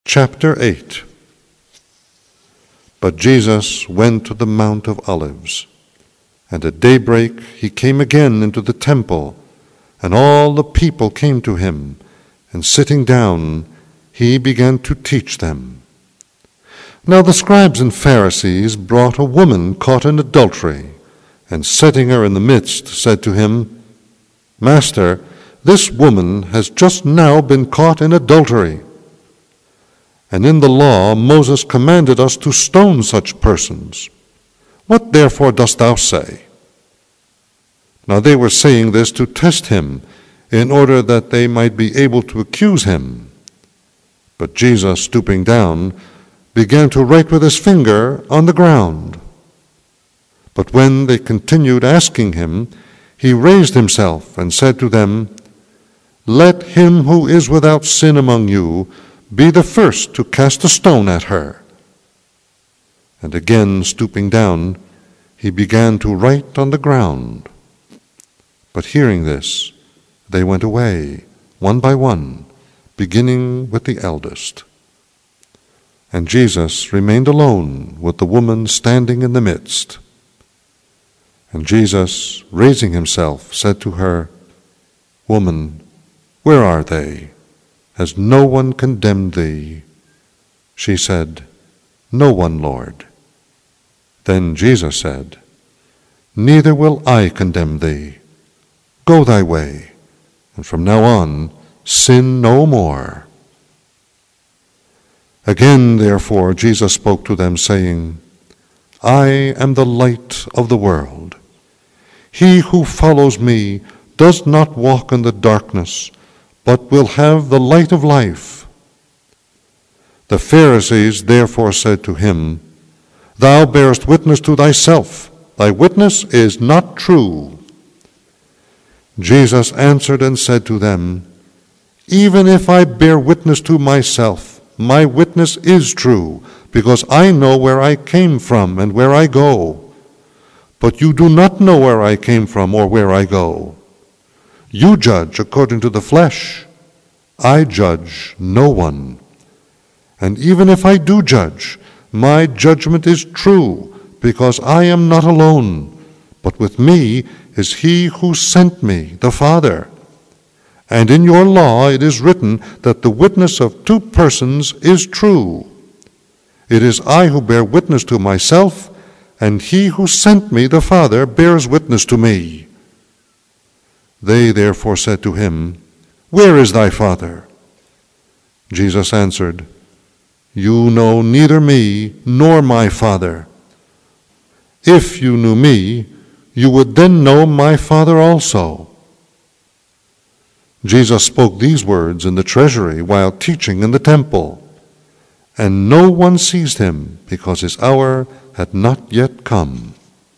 Chapter 8. But Jesus went to the Mount of Olives, and at daybreak he came again into the temple, and all the people came to him, and sitting down, he began to teach them. Now the scribes and Pharisees brought a woman caught in adultery, and setting her in the midst, said to him, Master, this woman has just now been caught in adultery. And in the law Moses commanded us to stone such persons. What therefore dost thou say? Now they were saying this to test him, in order that they might be able to accuse him. But Jesus, stooping down, began to write with his finger on the ground. But when they continued asking him, he raised himself and said to them, Let him who is without sin among you be the first to cast a stone at her. And again stooping down, he began to write on the ground. But hearing this, they went away, one by one, beginning with the eldest. And Jesus remained alone with the woman standing in the midst. And Jesus, raising himself, said to her, Woman, where are they? Has no one condemned thee? She said, No one, Lord. Then Jesus said, Neither will I condemn thee. Go thy way, and from now on sin no more. Again, therefore, Jesus spoke to them, saying, I am the light of the world. He who follows me does not walk in the darkness, but will have the light of life. The Pharisees therefore said to him, Thou bearest witness to thyself. Thy witness is not true. Jesus answered and said to them, Even if I bear witness to myself, my witness is true, because I know where I came from and where I go. But you do not know where I came from or where I go. You judge according to the flesh. I judge no one. And even if I do judge, my judgment is true, because I am not alone, but with me is he who sent me, the Father. And in your law it is written that the witness of two persons is true. It is I who bear witness to myself, and he who sent me, the Father, bears witness to me. They therefore said to him, Where is thy Father? Jesus answered, You know neither me nor my Father. If you knew me, you would then know my Father also. Jesus spoke these words in the treasury while teaching in the temple, and no one seized him, because his hour had not yet come.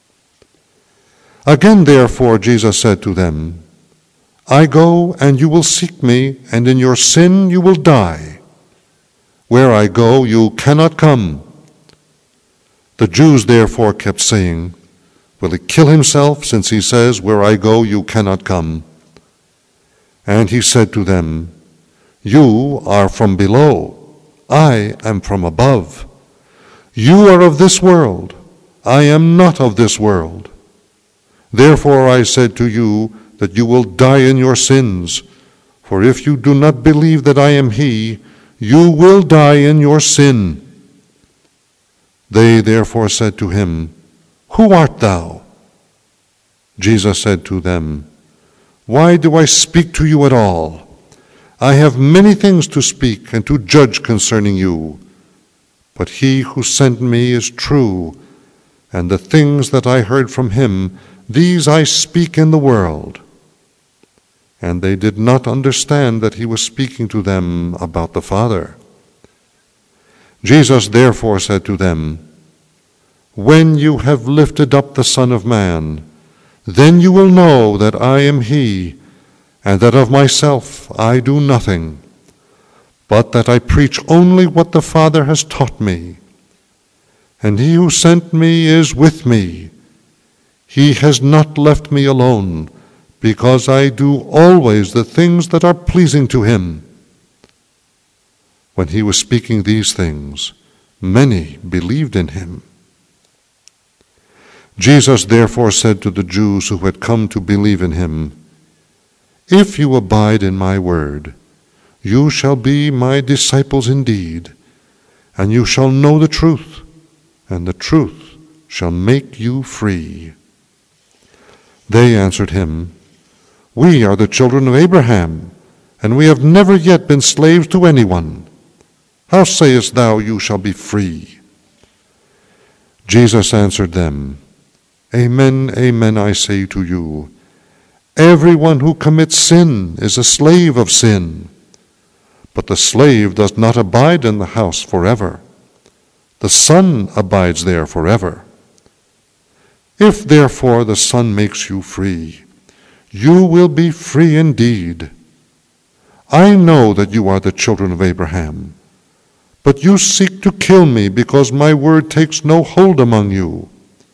Again, therefore, Jesus said to them, I go, and you will seek me, and in your sin you will die. Where I go, you cannot come. The Jews therefore kept saying, Will he kill himself, since he says, Where I go, you cannot come? And he said to them, You are from below, I am from above. You are of this world, I am not of this world. Therefore I said to you that you will die in your sins, for if you do not believe that I am he, you will die in your sin. They therefore said to him, Who art thou? Jesus said to them, Why do I speak to you at all? I have many things to speak and to judge concerning you. But he who sent me is true, and the things that I heard from him, these I speak in the world. And they did not understand that he was speaking to them about the Father. Jesus therefore said to them, When you have lifted up the Son of Man, then you will know that I am he, and that of myself I do nothing, but that I preach only what the Father has taught me. And he who sent me is with me. He has not left me alone, because I do always the things that are pleasing to him. When he was speaking these things, many believed in him. Jesus therefore said to the Jews who had come to believe in him, "If you abide in my word, you shall be my disciples indeed, and you shall know the truth, and the truth shall make you free." They answered him, "We are the children of Abraham, and we have never yet been slaves to anyone. How sayest thou, you shall be free?" Jesus answered them, "Amen, amen, I say to you, everyone who commits sin is a slave of sin. But the slave does not abide in the house forever. The Son abides there forever. If therefore the Son makes you free, you will be free indeed. I know that you are the children of Abraham, but you seek to kill me because my word takes no hold among you.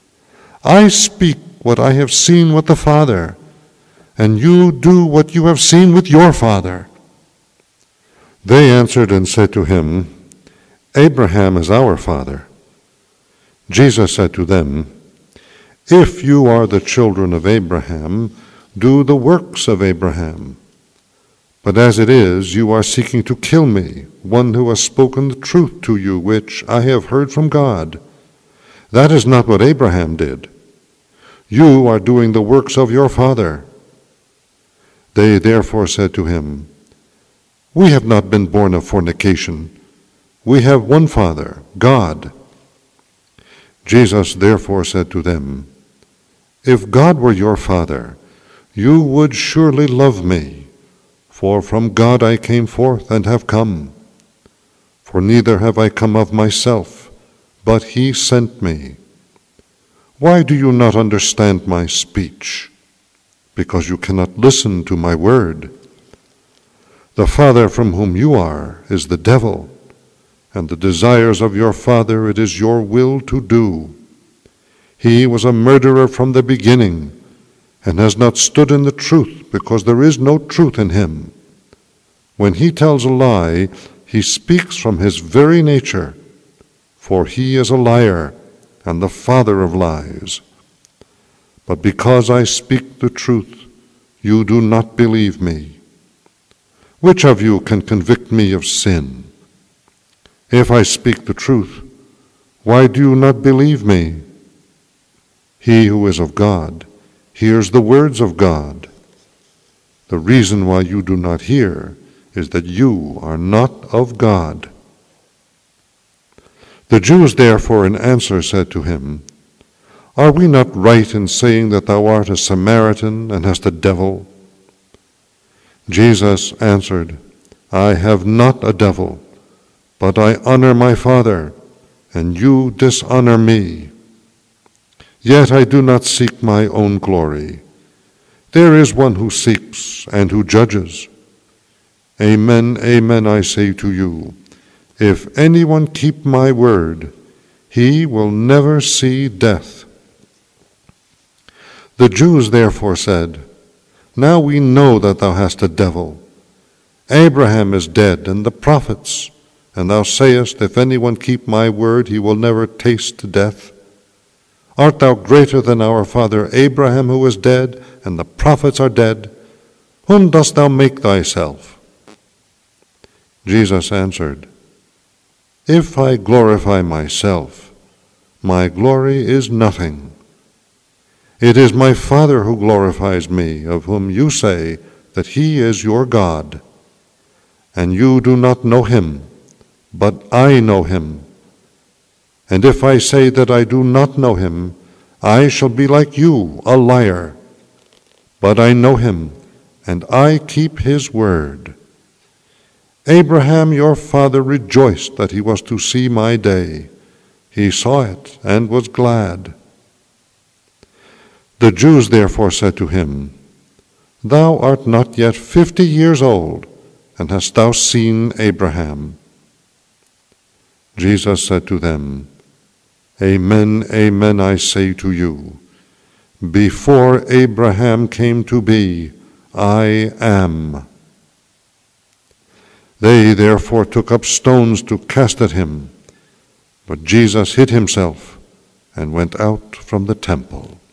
I speak what I have seen with the Father, and you do what you have seen with your father." They answered and said to him, "Abraham is our father." Jesus said to them, "If you are the children of Abraham, do the works of Abraham. But as it is, you are seeking to kill me, one who has spoken the truth to you, which I have heard from God. That is not what Abraham did. You are doing the works of your father." They therefore said to him, "We have not been born of fornication. We have one Father, God." Jesus therefore said to them, "If God were your Father, you would surely love me, for from God I came forth and have come. For neither have I come of myself, but he sent me. Why do you not understand my speech? Because you cannot listen to my word. The father from whom you are is the devil, and the desires of your father it is your will to do. He was a murderer from the beginning, and has not stood in the truth, because there is no truth in him. When he tells a lie, he speaks from his very nature, for he is a liar and the father of lies. But because I speak the truth, you do not believe me. Which of you can convict me of sin? If I speak the truth, why do you not believe me? He who is of God hears the words of God. The reason why you do not hear is that you are not of God." The Jews therefore in answer said to him, "Are we not right in saying that thou art a Samaritan and hast a devil?" Jesus answered, "I have not a devil, but I honor my Father, and you dishonor me. Yet I do not seek my own glory. There is one who seeks and who judges. Amen, amen, I say to you, if anyone keep my word, he will never see death." The Jews therefore said, "Now we know that thou hast a devil. Abraham is dead, and the prophets, and thou sayest, if anyone keep my word, he will never taste death. Art thou greater than our father Abraham, who is dead, and the prophets are dead? Whom dost thou make thyself?" Jesus answered, "If I glorify myself, my glory is nothing. It is my Father who glorifies me, of whom you say that he is your God. And you do not know him, but I know him. And if I say that I do not know him, I shall be like you, a liar. But I know him, and I keep his word. Abraham your father rejoiced that he was to see my day. He saw it and was glad." The Jews therefore said to him, "Thou art not yet 50 years old, and hast thou seen Abraham?" Jesus said to them, "Amen, amen, I say to you, before Abraham came to be, I am." They therefore took up stones to cast at him. But Jesus hid himself and went out from the temple.